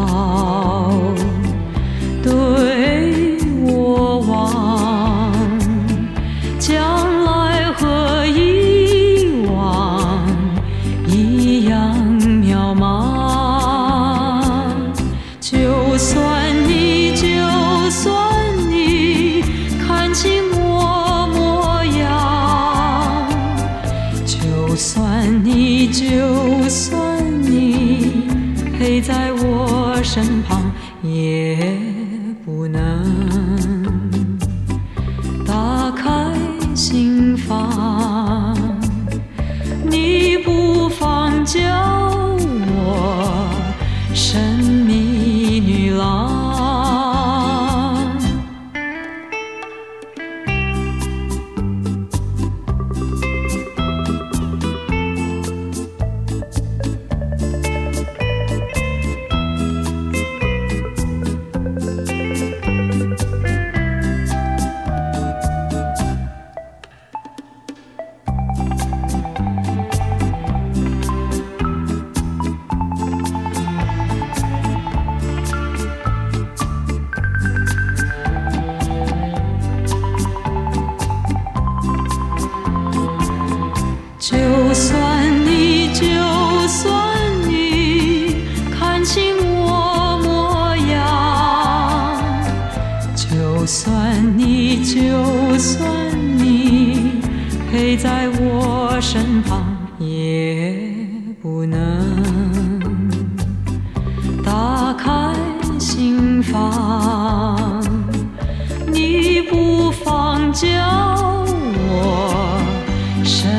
对我望，将来和以往一样渺茫。就算你看清我模样，就算你陪在我身旁，也不能打开心房。你不妨叫我神秘女郎。就算你看清我模样，就算你陪在我身旁，也不能打开心房。你不妨叫我